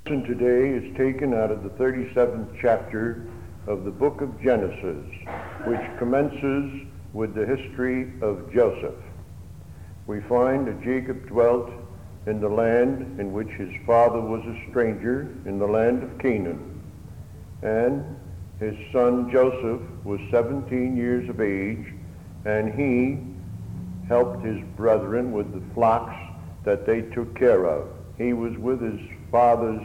Today is taken out of the 37th chapter of the book of Genesis, which commences with the history of Joseph. We find that Jacob dwelt in the land in which his father was a stranger, in the land of Canaan. And his son Joseph was 17 years of age, and he helped his brethren with the flocks that they took care of. He was with his father's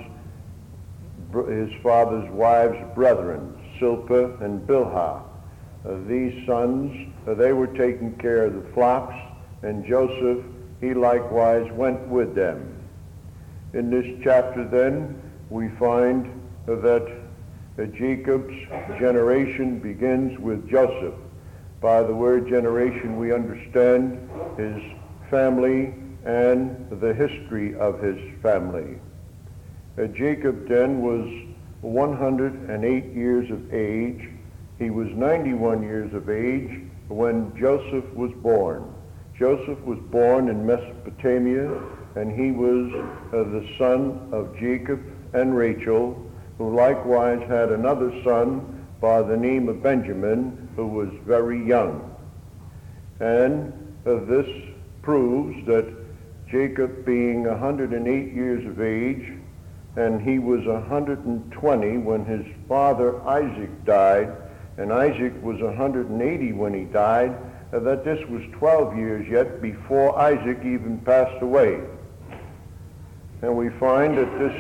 wives' brethren, Silpah and Bilhah. These sons, they were taking care of the flocks, and Joseph, he likewise went with them. In this chapter then, we find that Jacob's generation begins with Joseph. By the word generation, we understand his family and the history of his family. Jacob then was 108 years of age. He was 91 years of age when Joseph was born. Joseph was born in Mesopotamia, and he was the son of Jacob and Rachel, who likewise had another son by the name of Benjamin, who was very young. And this proves that Jacob, being 108 years of age, and he was 120 when his father Isaac died, and Isaac was 180 when he died, that this was 12 years yet before Isaac even passed away. And we find that this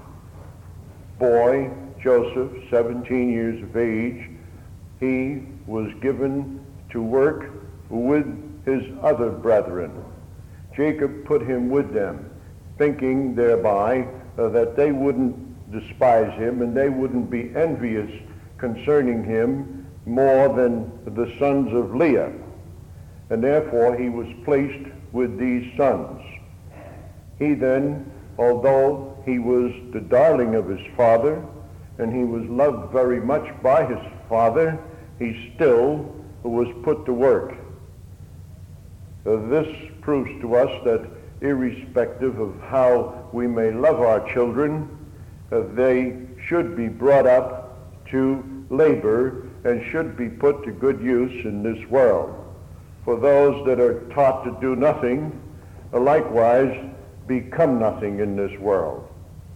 boy, Joseph, 17 years of age, he was given to work with his other brethren. Jacob put him with them, thinking thereby that they wouldn't despise him and they wouldn't be envious concerning him more than the sons of Leah. And therefore he was placed with these sons. He then, although he was the darling of his father, and he was loved very much by his father, he still was put to work. This proves to us that irrespective of how we may love our children, they should be brought up to labor and should be put to good use in this world. For those that are taught to do nothing, likewise become nothing in this world.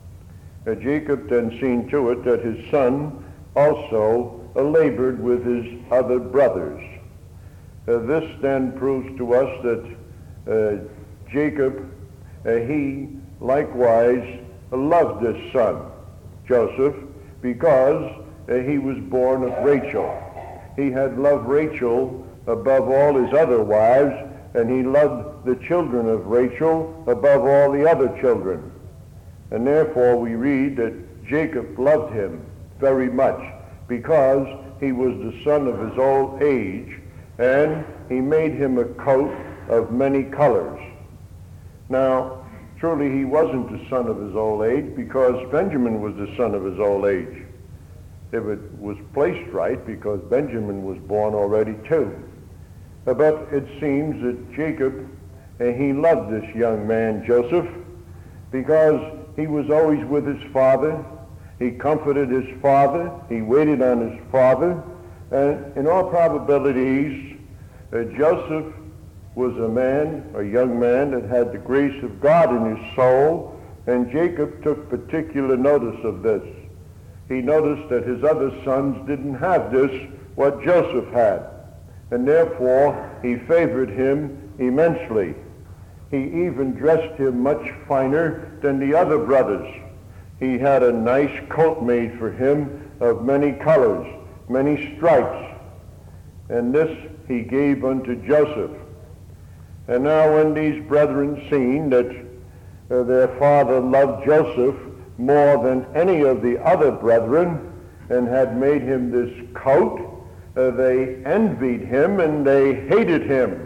Jacob then seen to it that his son also labored with his other brothers. This then proves to us that Jacob, he likewise loved this son, Joseph, because he was born of Rachel. He had loved Rachel above all his other wives, and he loved the children of Rachel above all the other children. And therefore we read that Jacob loved him very much because he was the son of his old age, and he made him a coat of many colors. Now, truly he wasn't the son of his old age, because Benjamin was the son of his old age. If it was placed right, because Benjamin was born already too. But it seems that Jacob, he loved this young man, Joseph, because he was always with his father. He comforted his father. He waited on his father. And in all probabilities, Joseph was a young man that had the grace of God in his soul, and Jacob took particular notice of this. He noticed that his other sons didn't have this, what Joseph had, and therefore he favored him immensely. He even dressed him much finer than the other brothers. He had a nice coat made for him of many colors, many stripes, and this he gave unto Joseph. And now when these brethren seen that their father loved Joseph more than any of the other brethren, and had made him this coat, they envied him and they hated him.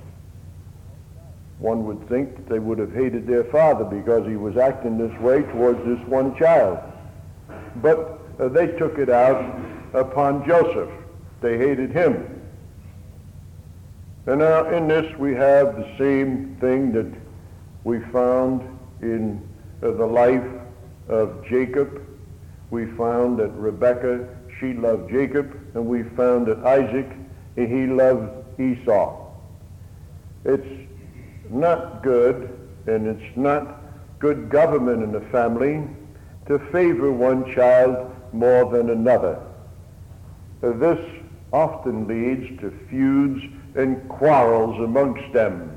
One would think that they would have hated their father because he was acting this way towards this one child. But they took it out upon Joseph. They hated him. And now in this we have the same thing that we found in the life of Jacob. We found that Rebekah, she loved Jacob, and we found that Isaac, he loved Esau. It's not good, and it's not good government in the family to favor one child more than another. This often leads to feuds and quarrels amongst them.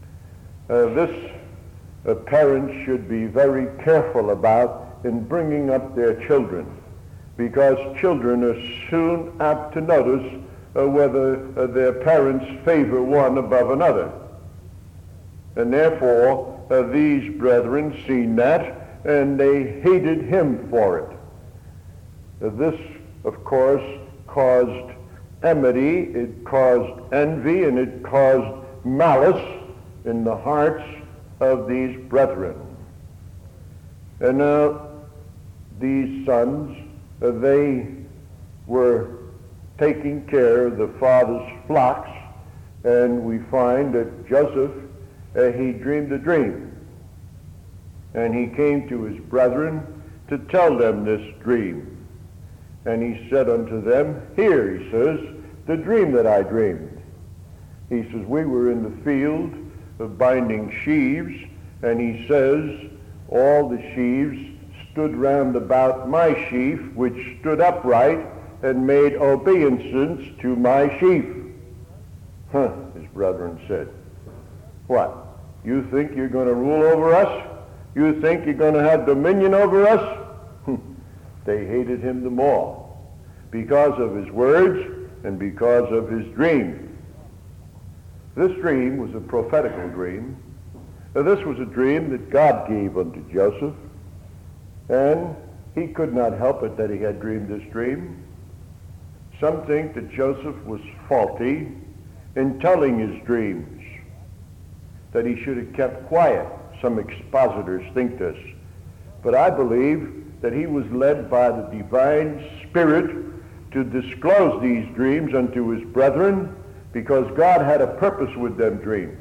Parents should be very careful about in bringing up their children, because children are soon apt to notice whether their parents favor one above another. And therefore, these brethren seen that, and they hated him for it. This, of course, caused enmity, it caused envy, and it caused malice in the hearts of these brethren. And now these sons, they were taking care of the father's flocks, and we find that Joseph, he dreamed a dream. And he came to his brethren to tell them this dream. And he said unto them, "Hear," he says, "the dream that I dreamed." He says, "We were in the field of binding sheaves," and he says, "All the sheaves stood round about my sheaf, which stood upright, and made obeisance to my sheaf." His brethren said, "What? You think you're going to rule over us? You think you're going to have dominion over us?" They hated him the more because of his words and because of his dream. This dream was a prophetical dream. This was a dream that God gave unto Joseph, and he could not help it that he had dreamed this dream. Some think that Joseph was faulty in telling his dreams, that he should have kept quiet. Some expositors think this. But I believe that he was led by the divine Spirit to disclose these dreams unto his brethren, because God had a purpose with them dreams.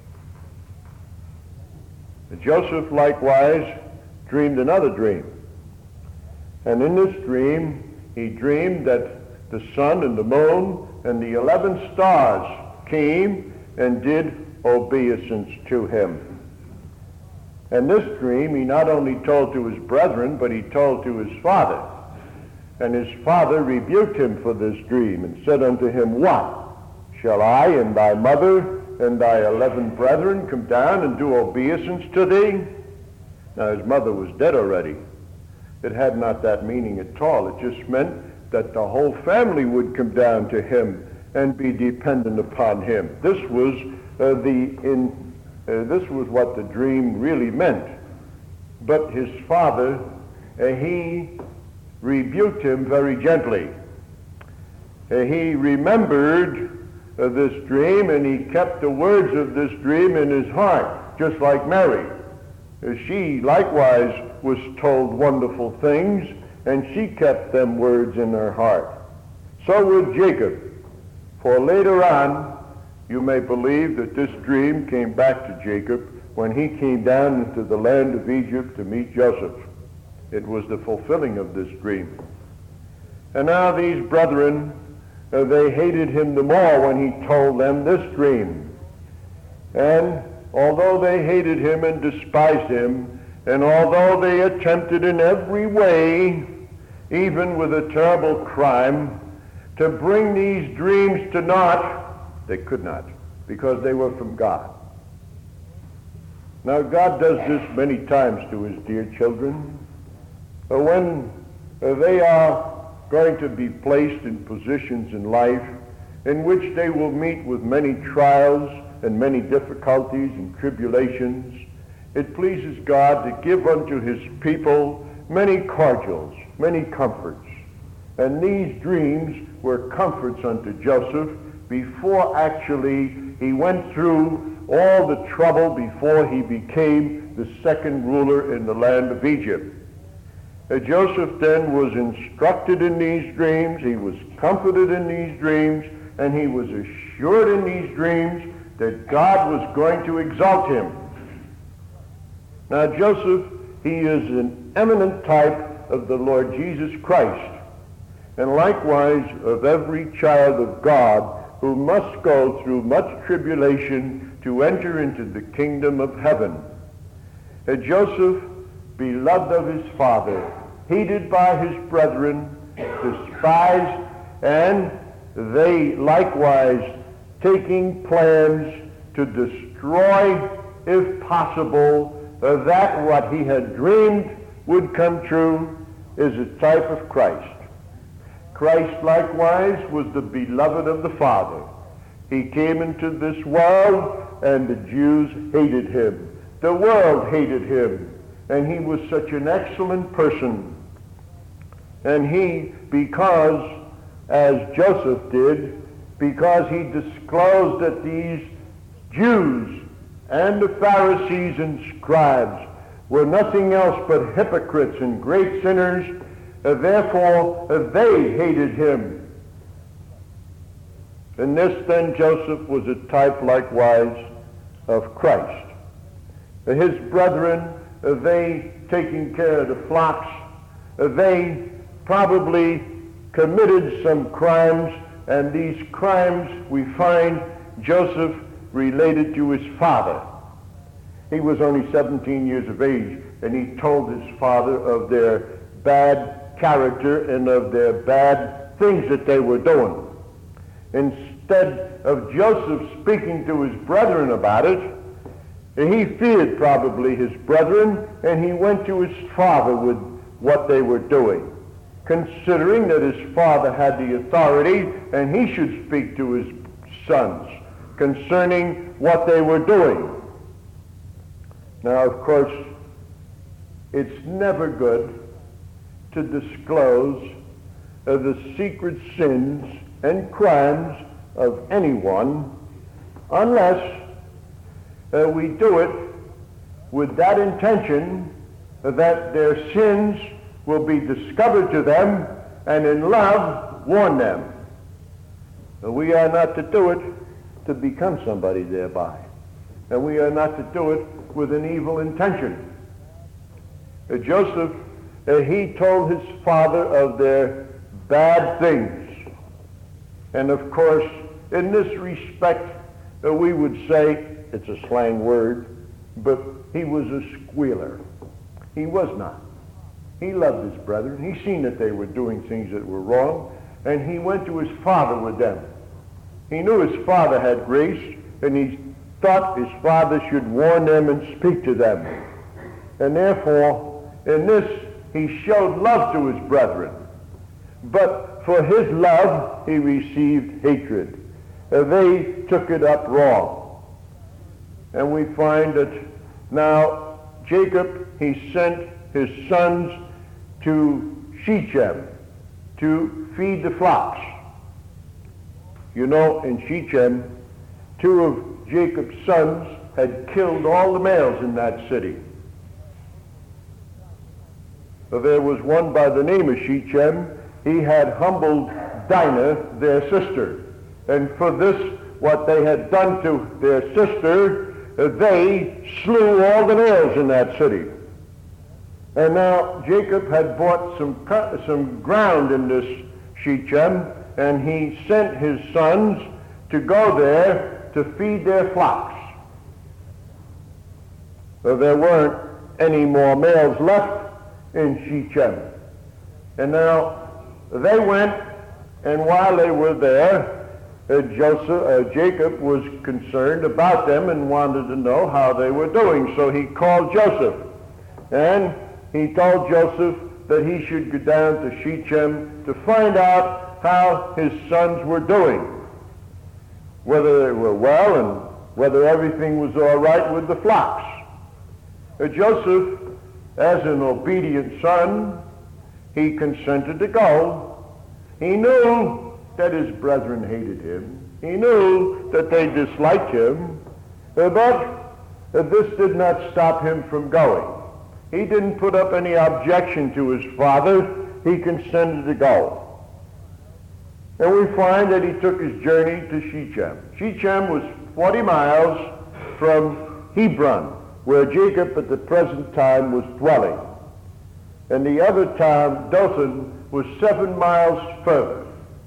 Joseph likewise dreamed another dream. And in this dream, he dreamed that the sun and the moon and the 11 stars came and did obeisance to him. And this dream he not only told to his brethren, but he told to his father. And his father rebuked him for this dream and said unto him, "What? Shall I and thy mother and thy 11 brethren come down and do obeisance to thee?" Now his mother was dead already. It had not that meaning at all. It just meant that the whole family would come down to him and be dependent upon him. This was what the dream really meant. But his father, he rebuked him very gently. He remembered this dream, and he kept the words of this dream in his heart, just like Mary. She likewise was told wonderful things, and she kept them words in her heart. So would Jacob. For later on, you may believe that this dream came back to Jacob when he came down into the land of Egypt to meet Joseph. It was the fulfilling of this dream. And now these brethren, they hated him the more when he told them this dream. And although they hated him and despised him, and although they attempted in every way, even with a terrible crime, to bring these dreams to naught, they could not, because they were from God. Now God does this many times to his dear children. When they are going to be placed in positions in life in which they will meet with many trials and many difficulties and tribulations, it pleases God to give unto his people many cordials, many comforts. And these dreams were comforts unto Joseph before actually he went through all the trouble before he became the second ruler in the land of Egypt. Joseph then was instructed in these dreams, he was comforted in these dreams, and he was assured in these dreams that God was going to exalt him. Now Joseph, he is an an eminent type of the Lord Jesus Christ, and likewise of every child of God who must go through much tribulation to enter into the kingdom of heaven. Joseph, beloved of his father, hated by his brethren, despised, and they likewise taking plans to destroy, if possible, that what he had dreamed would come true, is a type of Christ. Christ likewise was the beloved of the Father. He came into this world, and the Jews hated him. The world hated him, and he was such an excellent person. And he, because, as Joseph did, because he disclosed that these Jews and the Pharisees and scribes were nothing else but hypocrites and great sinners, therefore they hated him. And this then Joseph was a type likewise of Christ. His brethren, they taking care of the flocks, they probably committed some crimes, and these crimes we find Joseph related to his father. He was only 17 years of age, and he told his father of their bad character and of their bad things that they were doing. Instead of Joseph speaking to his brethren about it, he feared probably his brethren, and he went to his father with what they were doing, considering that his father had the authority and he should speak to his sons concerning what they were doing. Now, of course, it's never good to disclose the secret sins and crimes of anyone unless we do it with that intention that their sins will be discovered to them, and in love warn them. We are not to do it to become somebody thereby, and we are not to do it with an evil intention. Joseph, he told his father of their bad things, and of course in this respect we would say, it's a slang word, but he was a squealer. He was not. He loved his brethren. He seen that they were doing things that were wrong, and he went to his father with them. He knew his father had grace, and he thought his father should warn them and speak to them. And therefore, in this, he showed love to his brethren. But for his love, he received hatred. They took it up wrong. And we find that now Jacob, he sent his sons to Shechem to feed the flocks. You know, in Shechem, 2 of Jacob's sons had killed all the males in that city. There was one by the name of Shechem. He had humbled Dinah, their sister. And for this, what they had done to their sister, they slew all the males in that city. And now Jacob had bought some ground in this Shechem, and he sent his sons to go there to feed their flocks. There weren't any more males left in Shechem. And now they went, and while they were there, Jacob was concerned about them and wanted to know how they were doing. So he called Joseph, and he told Joseph that he should go down to Shechem to find out how his sons were doing, whether they were well and whether everything was all right with the flocks. Joseph, as an obedient son, he consented to go. He knew that his brethren hated him. He knew that they disliked him, but this did not stop him from going. He didn't put up any objection to his father. He consented to go. And we find that he took his journey to Shechem. Shechem was 40 miles from Hebron, where Jacob at the present time was dwelling. and the other town, Dothan, was 7 miles further.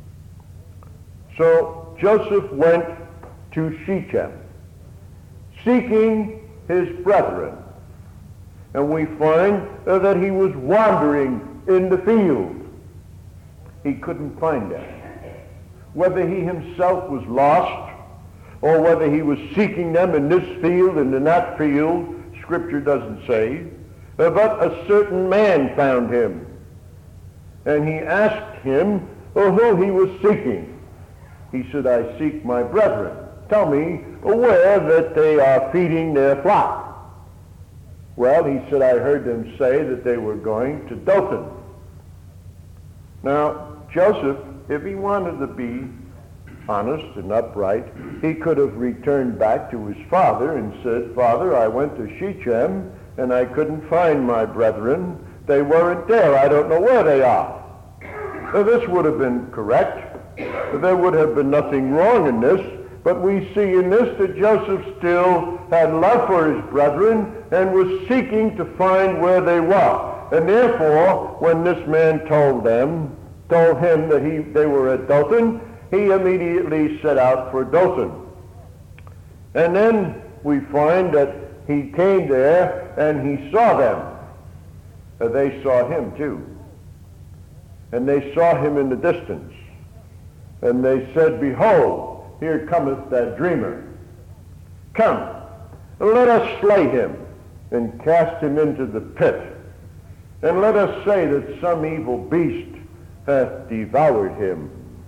So Joseph went to Shechem, seeking his brethren. And we find that he was wandering in the field. He couldn't find them. Whether he himself was lost, or whether he was seeking them in this field and in that field, Scripture doesn't say. But a certain man found him. And he asked him who he was seeking. He said, I seek my brethren. Tell me where that they are feeding their flock. Well, he said, I heard them say that they were going to Dothan. Now, Joseph, if he wanted to be honest and upright, he could have returned back to his father and said, Father, I went to Shechem and I couldn't find my brethren. They weren't there. I don't know where they are. Now, this would have been correct. There would have been nothing wrong in this. But we see in this that Joseph still had love for his brethren and was seeking to find where they were. And therefore, when this man told him that they were at Dothan, he immediately set out for Dothan. And then we find that he came there and he saw them. They saw him too. And they saw him in the distance. And they said, Behold, here cometh that dreamer. Come, let us slay him and cast him into the pit. And let us say that some evil beast hath devoured him.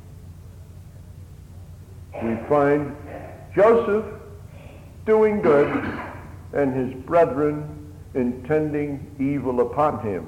We find Joseph doing good and his brethren intending evil upon him.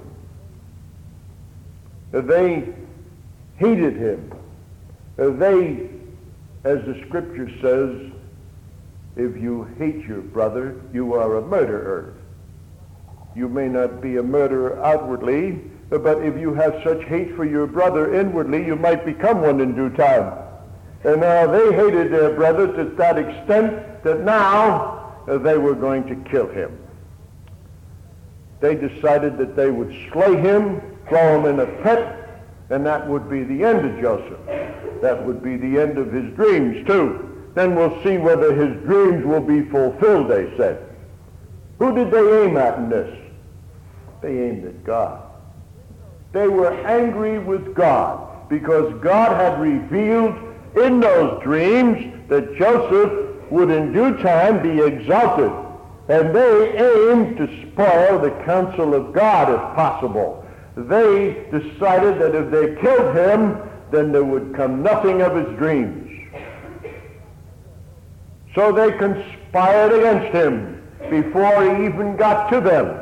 They hated him. They, as the Scripture says, if you hate your brother, you are a murderer. You may not be a murderer outwardly, but if you have such hate for your brother inwardly, you might become one in due time. And now they hated their brother to that extent that now they were going to kill him. They decided that they would slay him, throw him in a pit, and that would be the end of Joseph. That would be the end of his dreams, too. Then we'll see whether his dreams will be fulfilled, they said. Who did they aim at in this? They aimed at God. They were angry with God because God had revealed in those dreams that Joseph would in due time be exalted. And they aimed to spoil the counsel of God if possible. They decided that if they killed him, then there would come nothing of his dreams. So they conspired against him before he even got to them.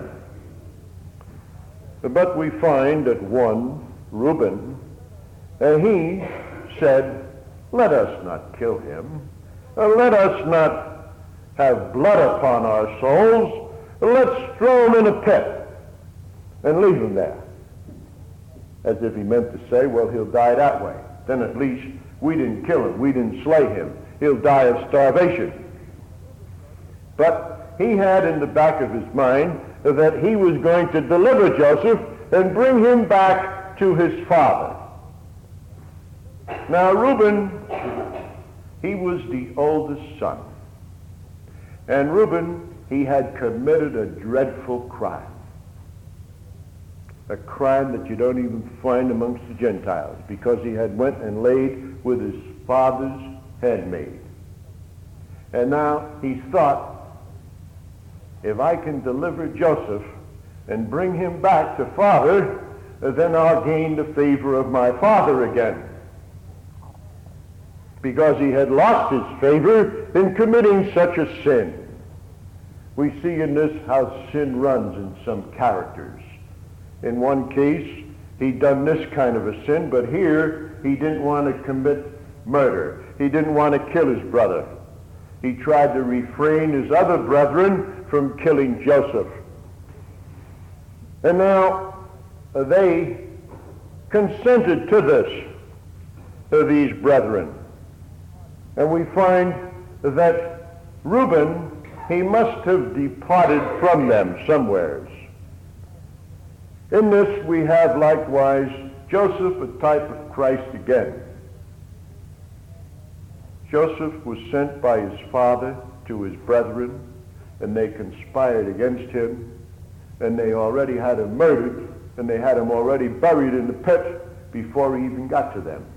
But we find that one, Reuben, he said, let us not kill him. Let us not have blood upon our souls. Let's throw him in a pit and leave him there. As if he meant to say, well, he'll die that way. Then at least we didn't kill him. We didn't slay him. He'll die of starvation. But he had in the back of his mind that he was going to deliver Joseph and bring him back to his father. Now, Reuben, he was the oldest son. And Reuben, he had committed a dreadful crime. A crime that you don't even find amongst the Gentiles, because he had went and laid with his father's handmaid. And now he thought, if I can deliver Joseph and bring him back to father, then I'll gain the favor of my father again. Because he had lost his favor in committing such a sin. We see in this how sin runs in some characters. In one case, he'd done this kind of a sin, but here he didn't want to commit murder. He didn't want to kill his brother. He tried to refrain his other brethren from killing Joseph. And now they consented to this, these brethren. And we find that Reuben, he must have departed from them somewheres. In this we have likewise Joseph, a type of Christ again. Joseph was sent by his father to his brethren, and they conspired against him, and they already had him murdered, and they had him already buried in the pit before he even got to them.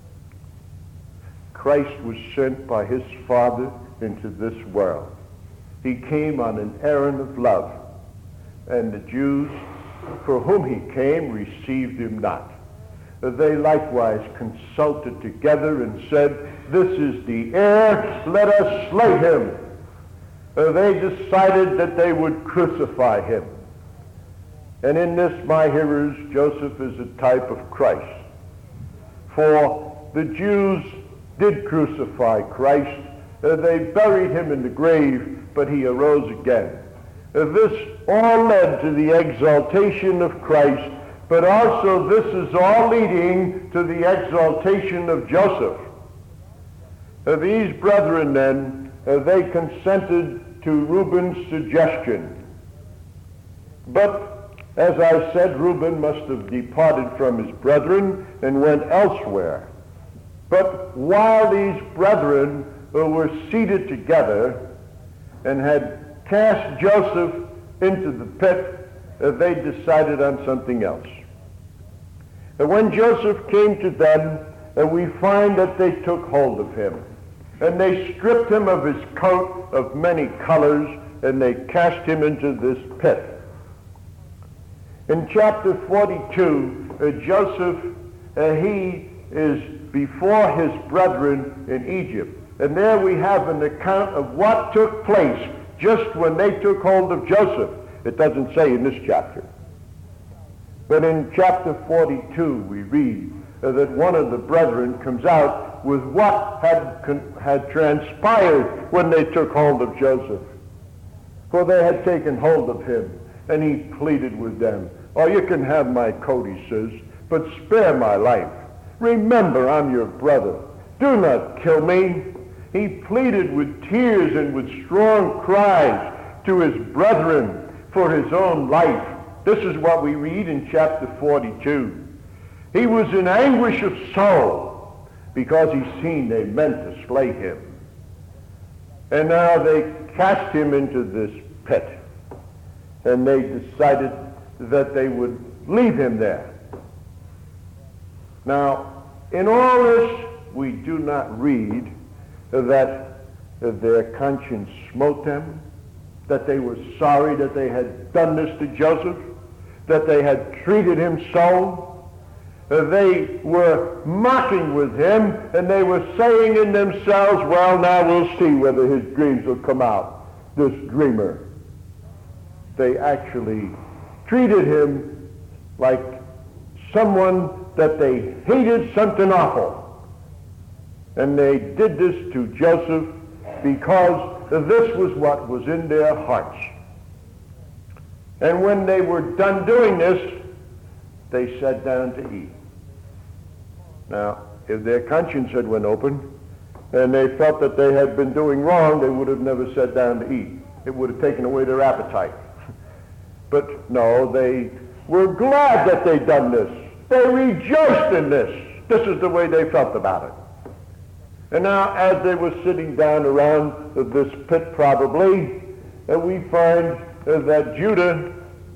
Christ was sent by his Father into this world. He came on an errand of love, and the Jews for whom he came received him not. They likewise consulted together and said, "This is the heir, let us slay him." They decided that they would crucify him. And in this, my hearers, Joseph is a type of Christ. For the Jews did crucify Christ. They buried him in the grave, but he arose again. This all led to the exaltation of Christ, but also this is all leading to the exaltation of Joseph. These brethren then, they consented to Reuben's suggestion. But as I said, Reuben must have departed from his brethren and went elsewhere. But while these brethren were seated together and had cast Joseph into the pit, they decided on something else. And when Joseph came to them, we find that they took hold of him. And they stripped him of his coat of many colors, and they cast him into this pit. In chapter 42, Joseph, he is before his brethren in Egypt. And there we have an account of what took place just when they took hold of Joseph. It doesn't say in this chapter. But in chapter 42 we read that one of the brethren comes out with what had transpired when they took hold of Joseph. For they had taken hold of him, and he pleaded with them. "Oh, you can have my coat," he says, "but spare my life. Remember, I'm your brother. Do not kill me." He pleaded with tears and with strong cries to his brethren for his own life. This is what we read in chapter 42. He was in anguish of soul because he seen they meant to slay him. And now they cast him into this pit, and they decided that they would leave him there. Now, in all this, we do not read that their conscience smote them, that they were sorry that they had done this to Joseph, that they had treated him so. They were mocking with him, and they were saying in themselves, "Well, now we'll see whether his dreams will come out, this dreamer." They actually treated him like someone that they hated, something awful. And they did this to Joseph because this was what was in their hearts. And when they were done doing this, they sat down to eat. Now, if their conscience had been open and they felt that they had been doing wrong, they would have never sat down to eat. It would have taken away their appetite. But no, they were glad that they'd done this. They rejoiced in this. This is the way they felt about it. And now, as they were sitting down around this pit probably, we find that Judah,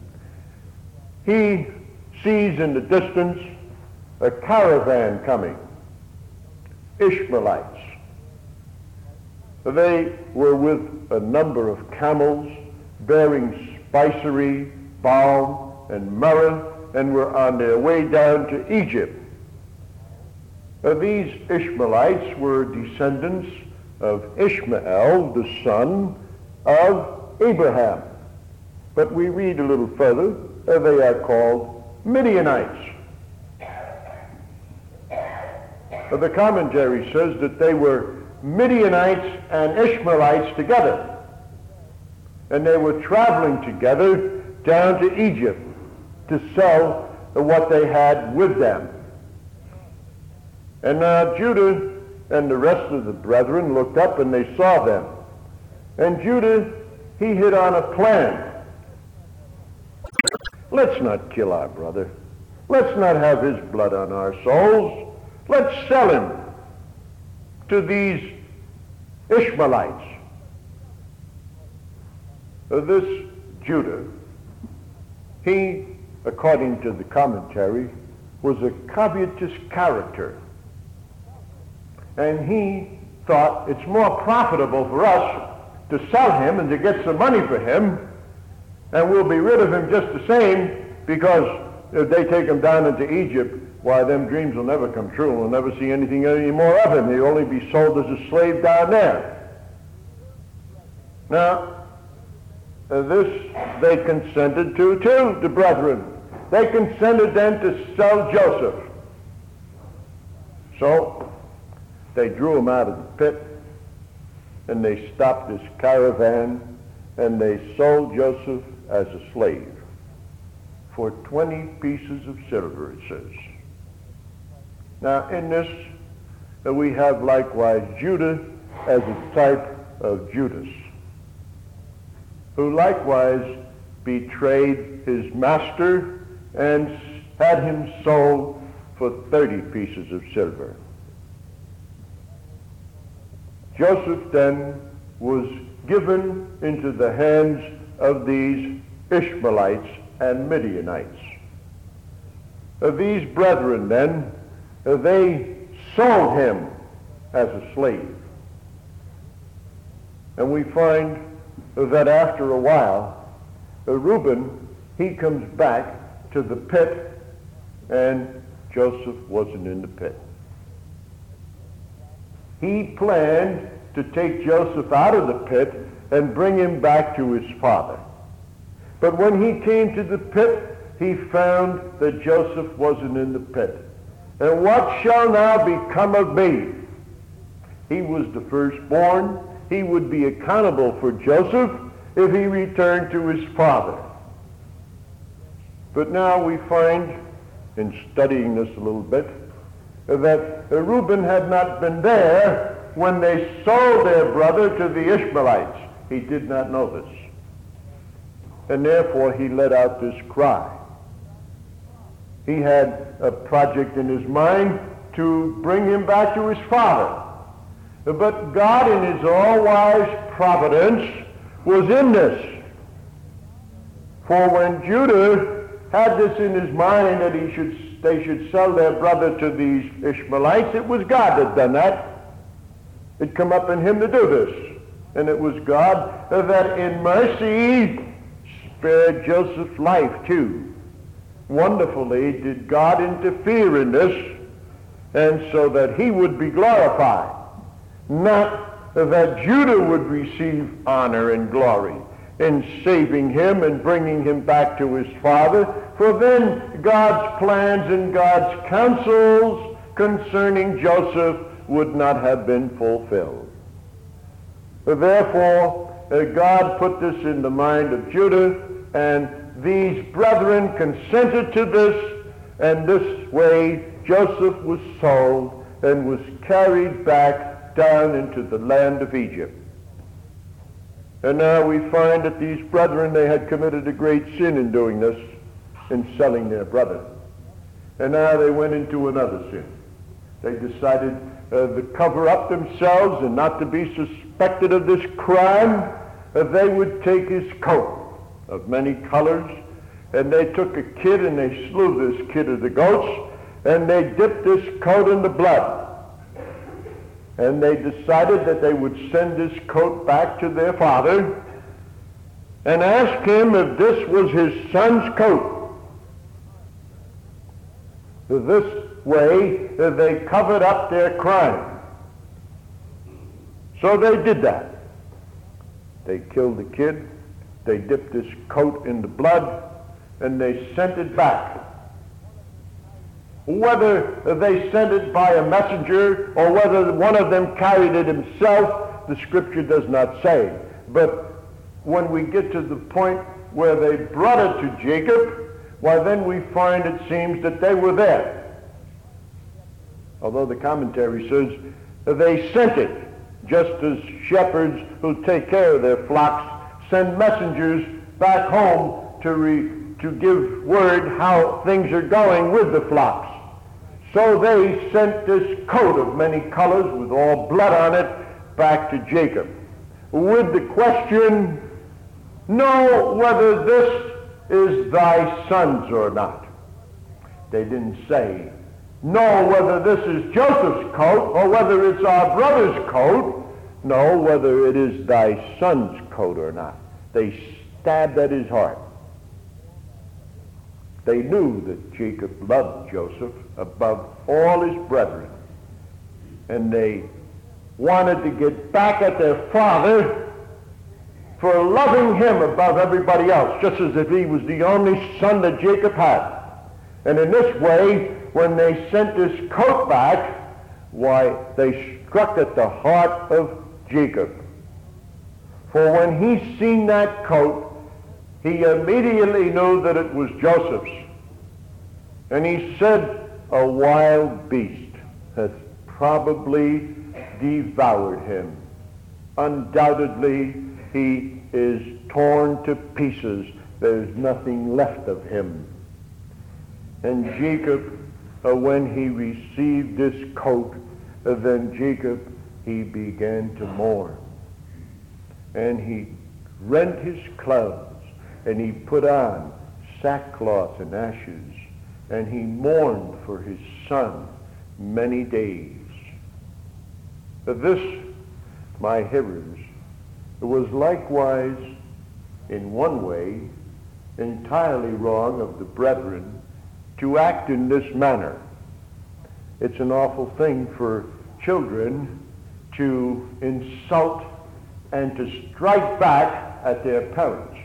he sees in the distance a caravan coming, Ishmaelites. They were with a number of camels bearing spicery, balm, and myrrh, and were on their way down to Egypt. These Ishmaelites were descendants of Ishmael, the son of Abraham. But we read a little further, they are called Midianites. The commentary says that they were Midianites and Ishmaelites together. And they were traveling together down to Egypt to sell what they had with them. And now Judah and the rest of the brethren looked up and they saw them. And Judah, he hit on a plan. let's not kill our brother. Let's not have his blood on our souls. Let's sell him to these Ishmaelites. This Judah, he, according to the commentary, was a covetous character. And he thought it's more profitable for us to sell him and to get some money for him, and we'll be rid of him just the same, because if they take him down into Egypt, why, them dreams will never come true. We'll never see anything any more of him. He'll only be sold as a slave down there. Now, this they consented to too, the brethren. They consented then to sell Joseph. So they drew him out of the pit, and they stopped this caravan, and they sold Joseph as a slave for 20 pieces of silver, it says. Now in this, we have likewise Judah as a type of Judas, who likewise betrayed his master and had him sold for 30 pieces of silver. Joseph then was given into the hands of these Ishmaelites and Midianites. These brethren then, they sold him as a slave. And we find that after a while, Reuben, he comes back to the pit, and Joseph wasn't in the pit. He planned to take Joseph out of the pit and bring him back to his father. But when he came to the pit, he found that Joseph wasn't in the pit. And what shall now become of me? He was the firstborn. He would be accountable for Joseph if he returned to his father. But now we find, in studying this a little bit, that Reuben had not been there when they sold their brother to the Ishmaelites. He did not know this. And therefore he let out this cry. He had a project in his mind to bring him back to his father. But God, in his all-wise providence, was in this. For when Judah had this in his mind that they should sell their brother to these Ishmaelites, it was God that done that. It come up in him to do this. And it was God that in mercy spared Joseph's life too. Wonderfully did God interfere in this, and so that he would be glorified. Not that Judah would receive honor and glory in saving him and bringing him back to his father, for then God's plans and God's counsels concerning Joseph would not have been fulfilled. Therefore, God put this in the mind of Judah, and these brethren consented to this, and this way Joseph was sold and was carried back down into the land of Egypt. And now we find that these brethren, they had committed a great sin in doing this, in selling their brother. And now they went into another sin. They decided to cover up themselves and not to be suspected of this crime. They would take his coat of many colors, and they took a kid and they slew this kid of the goats, and they dipped this coat in the blood. And they decided that they would send this coat back to their father and ask him if this was his son's coat. This way, they covered up their crime. So they did that. They killed the kid, they dipped this coat in the blood, and they sent it back. Whether they sent it by a messenger or whether one of them carried it himself, the scripture does not say. But when we get to the point where they brought it to Jacob, why then we find it seems that they were there. Although the commentary says they sent it, just as shepherds who take care of their flocks send messengers back home to to give word how things are going with the flocks. So they sent this coat of many colors with all blood on it back to Jacob with the question, know whether this is thy son's or not. They didn't say, know whether this is Joseph's coat or whether it's our brother's coat. No, whether it is thy son's coat or not. They stabbed at his heart. They knew that Jacob loved Joseph above all his brethren, and they wanted to get back at their father for loving him above everybody else, just as if he was the only son that Jacob had. And in this way, when they sent this coat back, why, they struck at the heart of Jacob. For when he seen that coat, he immediately knew that it was Joseph's. And he said, a wild beast hath probably devoured him. Undoubtedly, he is torn to pieces. There's nothing left of him. And Jacob, when he received this coat, then Jacob, he began to mourn. And he rent his clothes, and he put on sackcloth and ashes, and he mourned for his son many days. This, my hearers, was likewise, in one way, entirely wrong of the brethren to act in this manner. It's an awful thing for children to insult and to strike back at their parents.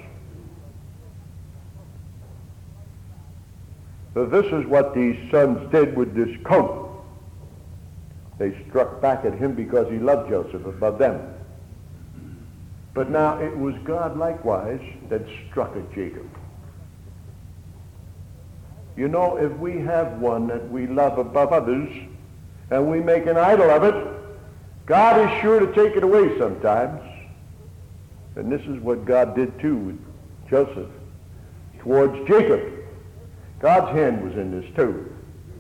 So this is what these sons did with this coat. They struck back at him because he loved Joseph above them. But now it was God likewise that struck at Jacob. You know, if we have one that we love above others and we make an idol of it, God is sure to take it away sometimes. And this is what God did too with Joseph towards Jacob. God's hand was in this too.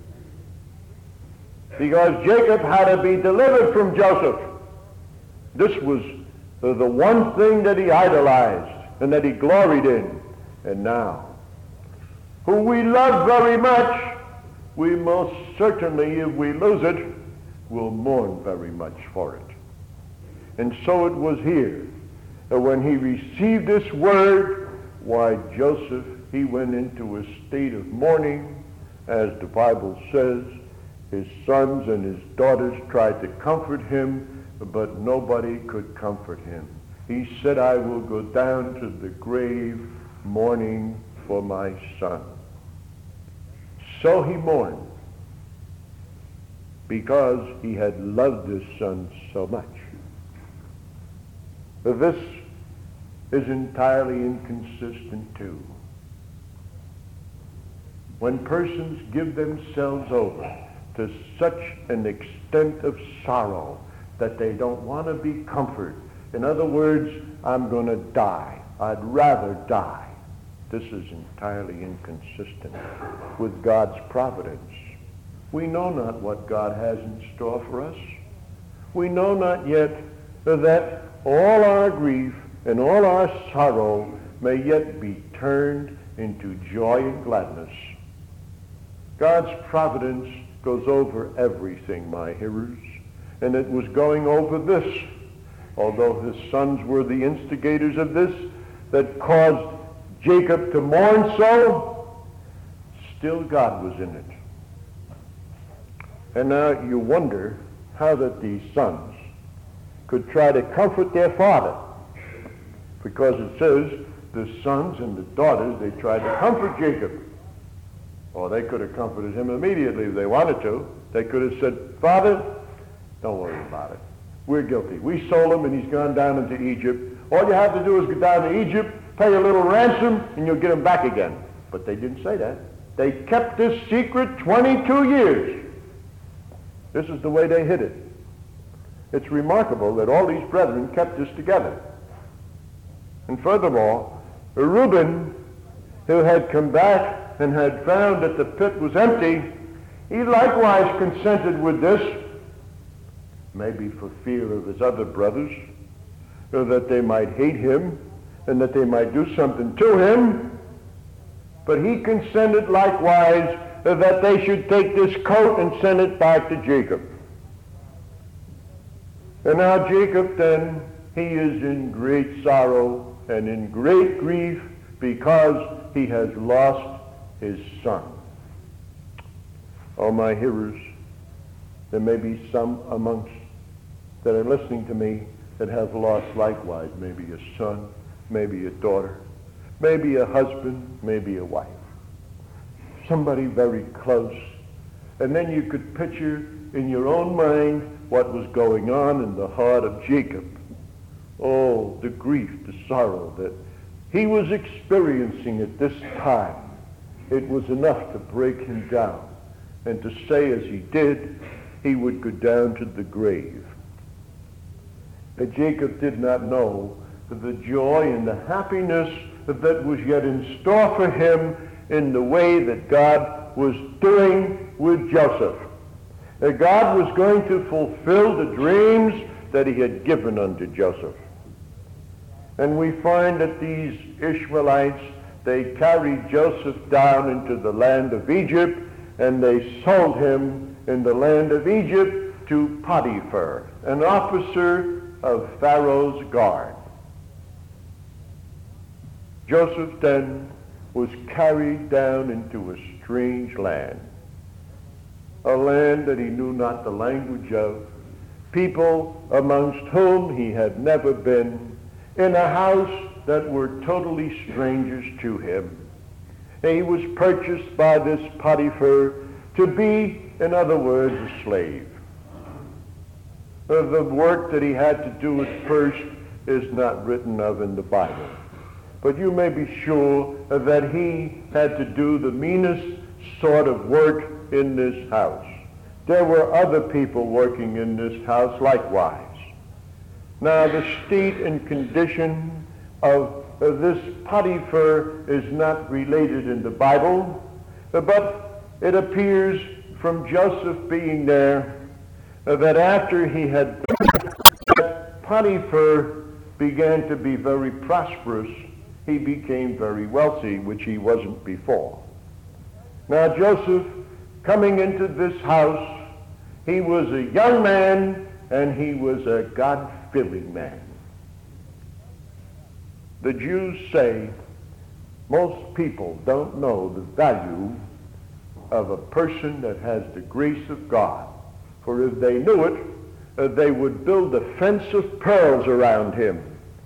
Because Jacob had to be delivered from Joseph. This was the one thing that he idolized and that he gloried in. And now, who we love very much, we most certainly, if we lose it, will mourn very much for it. And so it was here, that when he received this word, why, Joseph, he went into a state of mourning, as the Bible says. His sons and his daughters tried to comfort him, but nobody could comfort him. He said, I will go down to the grave mourning for my son. So he mourned, because he had loved his son so much. But this is entirely inconsistent too. When persons give themselves over to such an extent of sorrow that they don't want to be comforted, in other words, I'm going to die, I'd rather die, this is entirely inconsistent with God's providence. We know not what God has in store for us. We know not yet that all our grief and all our sorrow may yet be turned into joy and gladness. God's providence goes over everything, my hearers, and it was going over this. Although his sons were the instigators of this that caused Jacob to mourn so, still God was in it. And now you wonder how that these sons could try to comfort their father, because it says the sons and the daughters, they tried to comfort Jacob. Or they could have comforted him immediately if they wanted to. They could have said, Father, don't worry about it. We're guilty. We sold him and he's gone down into Egypt. All you have to do is go down to Egypt, pay a little ransom, and you'll get him back again. But they didn't say that. They kept this secret 22 years. This is the way they hid it. It's remarkable that all these brethren kept this together. And furthermore, Reuben, who had come back and had found that the pit was empty, he likewise consented with this, maybe for fear of his other brothers, so that they might hate him and that they might do something to him. But he consented likewise that they should take this coat and send it back to Jacob. And now Jacob then, he is in great sorrow and in great grief because he has lost his son. Oh, my hearers, there may be some amongst that are listening to me that have lost likewise, maybe a son, maybe a daughter, maybe a husband, maybe a wife. Somebody very close. And then you could picture in your own mind what was going on in the heart of Jacob. Oh, the grief, the sorrow that he was experiencing at this time. It was enough to break him down and to say as he did, he would go down to the grave. But Jacob did not know the joy and the happiness that was yet in store for him in the way that God was doing with Joseph. That God was going to fulfill the dreams that he had given unto Joseph. And we find that these Ishmaelites, they carried Joseph down into the land of Egypt, and they sold him in the land of Egypt to Potiphar, an officer of Pharaoh's guard. Joseph then was carried down into a strange land, a land that he knew not the language of, people amongst whom he had never been, in a house that were totally strangers to him. He was purchased by this Potiphar to be, in other words, a slave. The work that he had to do at first is not written of in the Bible. But you may be sure that he had to do the meanest sort of work in this house. There were other people working in this house likewise. Now, the state and condition of this Potiphar is not related in the Bible, but it appears from Joseph being there that after he had Potiphar began to be very prosperous, he became very wealthy, which he wasn't before. Now Joseph, coming into this house, he was a young man and he was a God-fearing man. The Jews say most people don't know the value of a person that has the grace of God. For if they knew it, they would build a fence of pearls around him.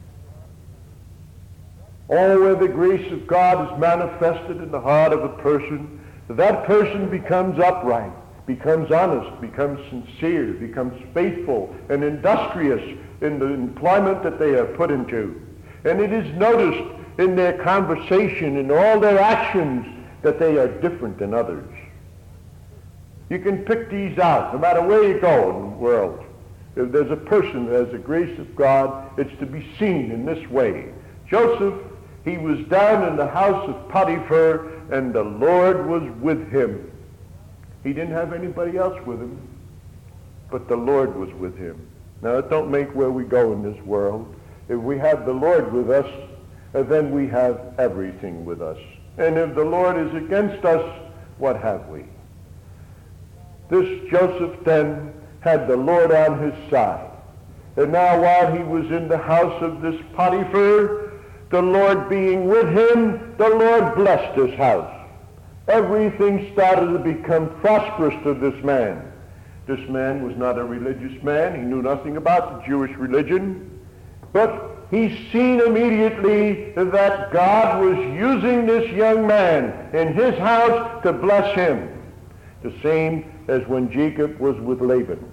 All where the grace of God is manifested in the heart of a person, that person becomes upright, becomes honest, becomes sincere, becomes faithful and industrious in the employment that they are put into. And it is noticed in their conversation, in all their actions, that they are different than others. You can pick these out no matter where you go in the world. If there's a person that has the grace of God, it's to be seen in this way. Joseph, he was down in the house of Potiphar, and the Lord was with him. He didn't have anybody else with him, but the Lord was with him. Now, it don't make where we go in this world. If we have the Lord with us, then we have everything with us. And if the Lord is against us, what have we? This Joseph then had the Lord on his side. And now while he was in the house of this Potiphar, the Lord being with him, the Lord blessed his house. Everything started to become prosperous to this man. This man was not a religious man. He knew nothing about the Jewish religion. But he seen immediately that God was using this young man in his house to bless him. The same as when Jacob was with Laban.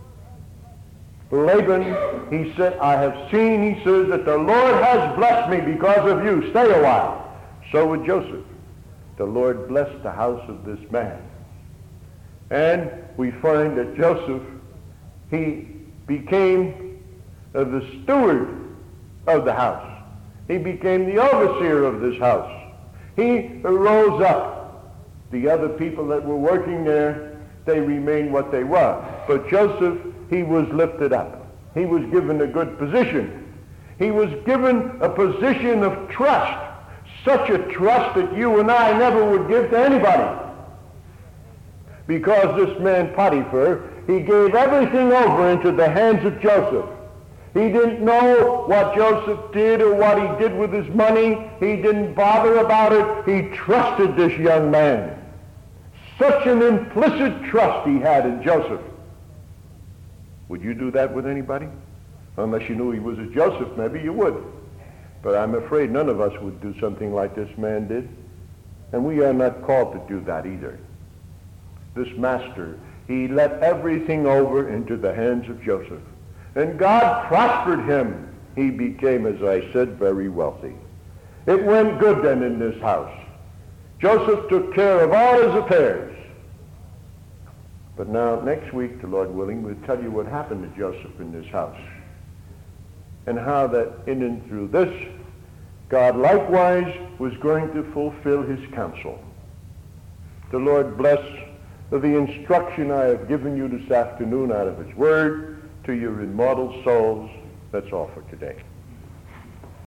Laban, he said, I have seen, he says, that the Lord has blessed me because of you. Stay a while. So with Joseph. The Lord blessed the house of this man. And we find that Joseph, he became the steward of the house. He became the overseer of this house. He rose up. The other people that were working there, they remained what they were. But Joseph, he was lifted up. He was given a good position. He was given a position of trust, such a trust that you and I never would give to anybody. Because this man Potiphar, he gave everything over into the hands of Joseph. He didn't know what Joseph did or what he did with his money. He didn't bother about it. He trusted this young man. Such an implicit trust he had in Joseph. Would you do that with anybody? Unless you knew he was a Joseph, maybe you would. But I'm afraid none of us would do something like this man did. And we are not called to do that either. This master, he let everything over into the hands of Joseph. And God prospered him. He became, as I said, very wealthy. It went good then in this house. Joseph took care of all his affairs. But now, next week, the Lord willing, we'll tell you what happened to Joseph in this house. And how that in and through this, God likewise was going to fulfill his counsel. The Lord bless the instruction I have given you this afternoon out of his word to your immortal souls. That's all for today.